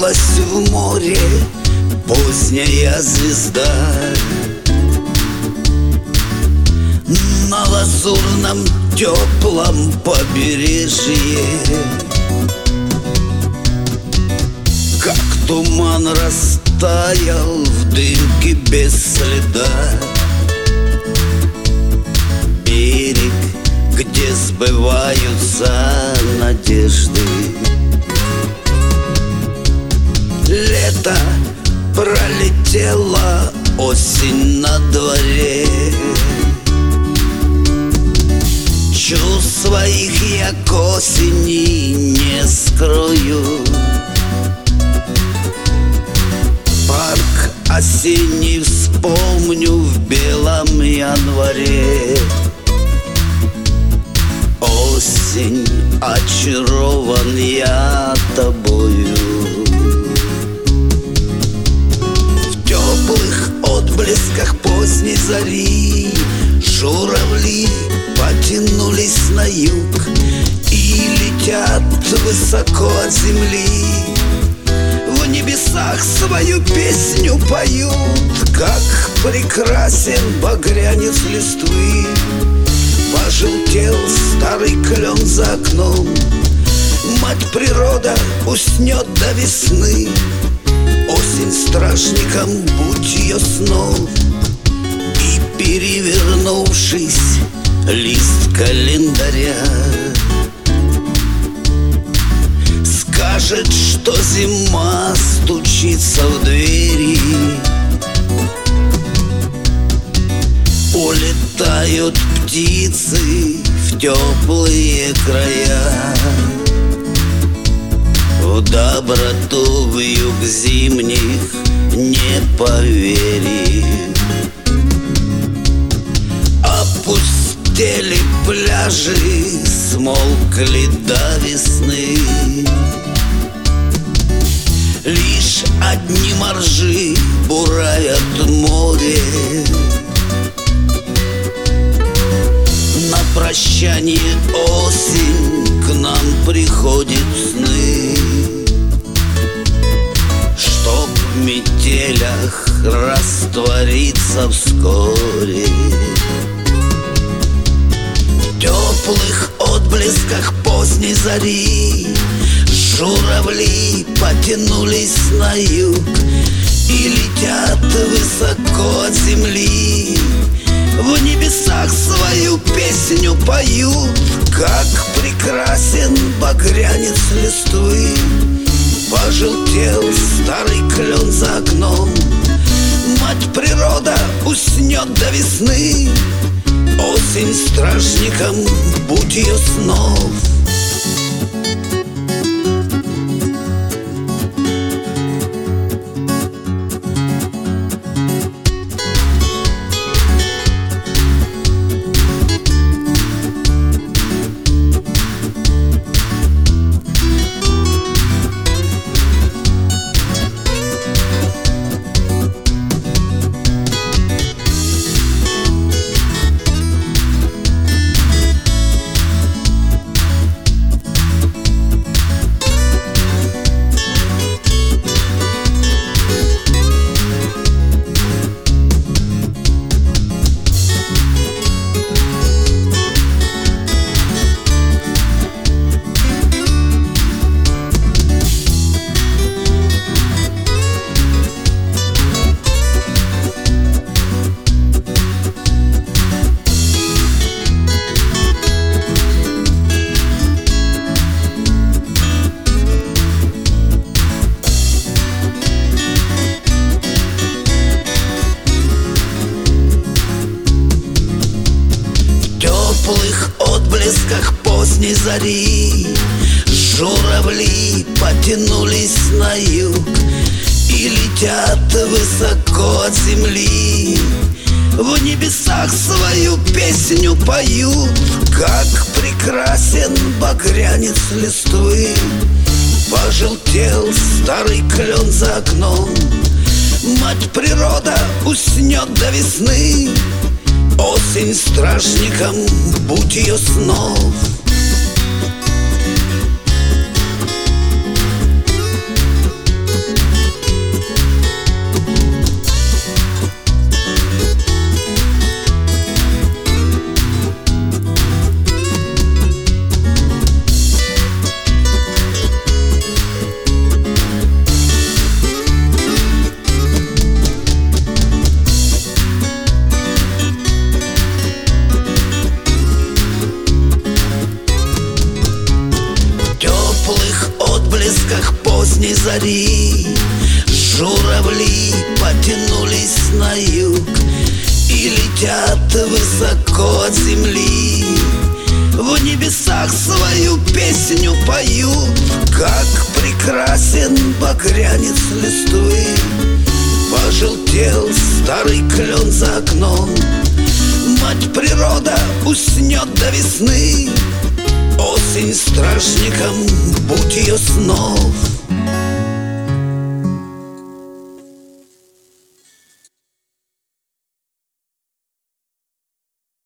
Скрылась в море поздняя звезда. На лазурном теплом побережье, как туман, растаял в дымке без следа. Берег, где сбываются надежды. Лето пролетело, осень на дворе. Чувств своих я к осени не скрою. Парк осенний вспомню в белом январе. Осень, очарован я тобою. В теплых отблесках поздней зари журавли потянулись на юг и летят высоко от земли. В небесах свою песню поют, как прекрасен багрянец листвы. Пожелтел старый клен за окном, мать природа уснет до весны. Осень стражником, будь ее снов, и, перевернувшись, лист календаря скажет, что зима стучится в двери. Улетают птицы в теплые края, в доброту вьюг зимних не поверив. Опустели пляжи, смолкли до весны. Лишь одни моржи буравят море. На прощание осень к нам приходит сны, чтоб в метелях раствориться вскоре. В теплых отблесках поздней зари журавли потянулись на юг и летят высоко от земли. В небесах свою песню поют, как прекрасен багрянец листвы. Пожелтел старый клен за окном, мать природа уснет до весны. Осень стражником, будь ее снов. В теплых отблесках поздней зари журавли потянулись на юг и летят высоко от земли. В небесах свою песню поют, как прекрасен багрянец листвы. Пожелтел старый клен за окном, мать природа уснет до весны. Осень стражником, будь ее снов. летят высоко от земли, в небесах свою песню поют. Как прекрасен багрянец листвы, пожелтел старый клен за окном. Мать природа уснет до весны, осень стражником будь ее снов.